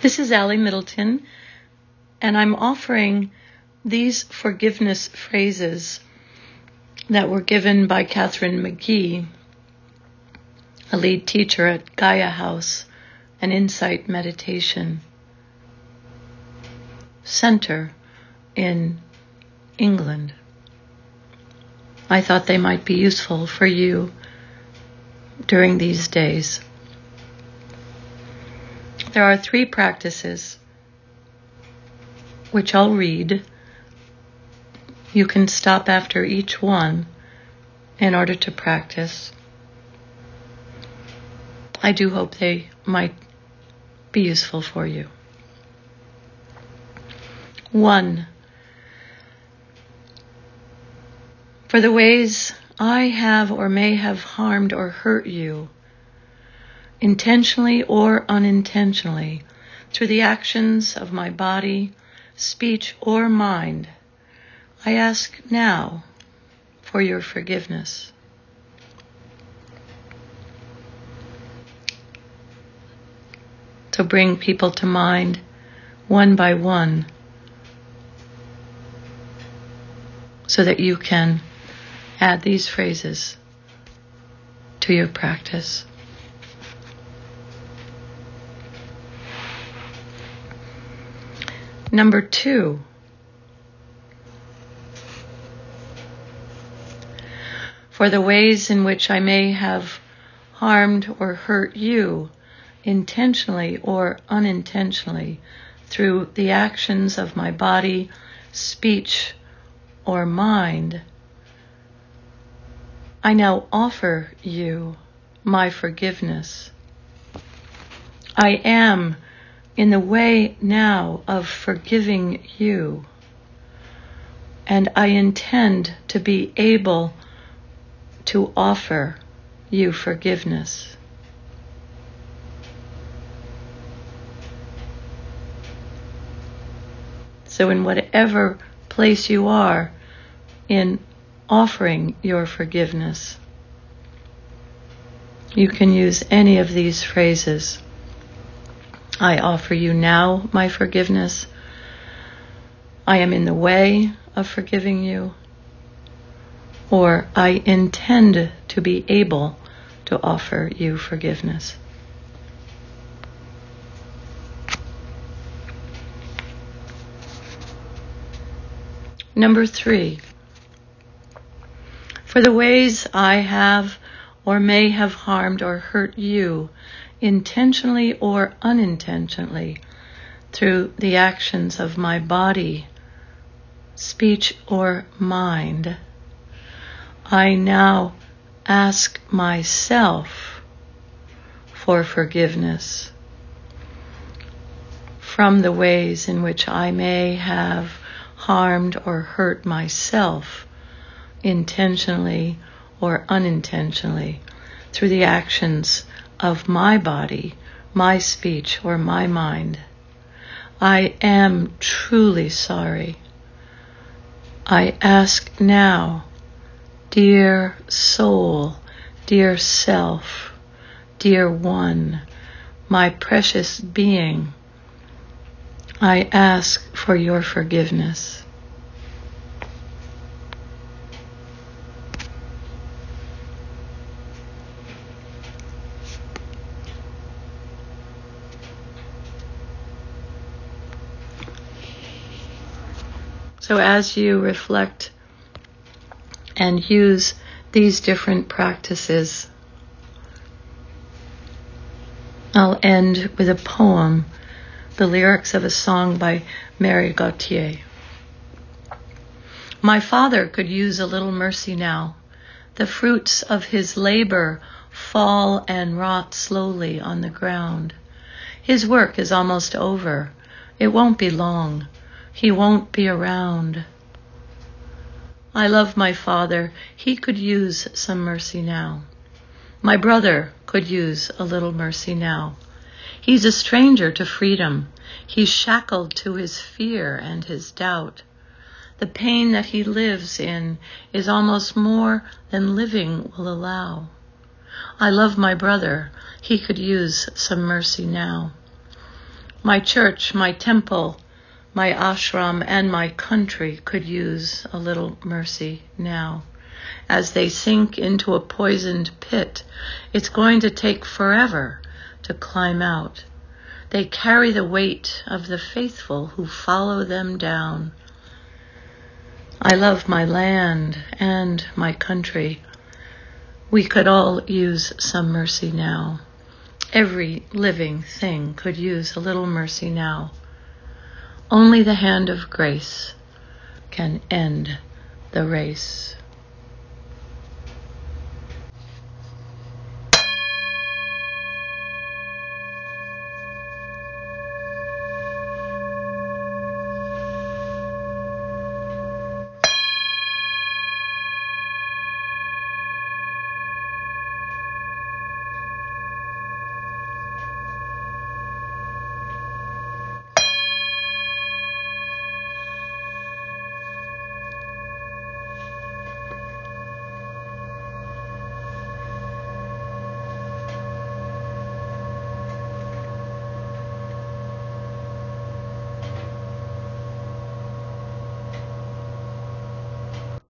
This is Allie Middleton, and I'm offering these forgiveness phrases that were given by Catherine McGee, a lead teacher at Gaia House, an insight meditation center in England. I thought they might be useful for you during these days. There are 3 practices which I'll read. You can stop after each one in order to practice. I do hope they might be useful for you. 1. For the ways I have or may have harmed or hurt you, intentionally or unintentionally, through the actions of my body, speech, or mind, I ask now for your forgiveness. So bring people to mind one by one so that you can add these phrases to your practice. Number 2, for the ways in which I may have harmed or hurt you, intentionally or unintentionally, through the actions of my body, speech, or mind, I now offer you my forgiveness. I am in the way now of forgiving you, and I intend to be able to offer you forgiveness. So in whatever place you are in offering your forgiveness, you can use any of these phrases. I offer you now my forgiveness. I am in the way of forgiving you. Or I intend to be able to offer you forgiveness. Number 3, for the ways I have or may have harmed or hurt you, intentionally or unintentionally, through the actions of my body, speech, or mind, I now ask myself for forgiveness from the ways in which I may have harmed or hurt myself, intentionally or unintentionally, through the actions of my body, my speech, or my mind. I am truly sorry. I ask now, dear soul, dear self, dear one, my precious being, I ask for your forgiveness. So as you reflect and use these different practices, I'll end with a poem, the lyrics of a song by Mary Gauthier. My father could use a little mercy now. The fruits of his labor fall and rot slowly on the ground. His work is almost over. It won't be long. He won't be around. I love my father. He could use some mercy now. My brother could use a little mercy now. He's a stranger to freedom. He's shackled to his fear and his doubt. The pain that he lives in is almost more than living will allow. I love my brother. He could use some mercy now. My church, my temple, my ashram, and my country could use a little mercy now. As they sink into a poisoned pit, it's going to take forever to climb out. They carry the weight of the faithful who follow them down. I love my land and my country. We could all use some mercy now. Every living thing could use a little mercy now. Only the hand of grace can end the race.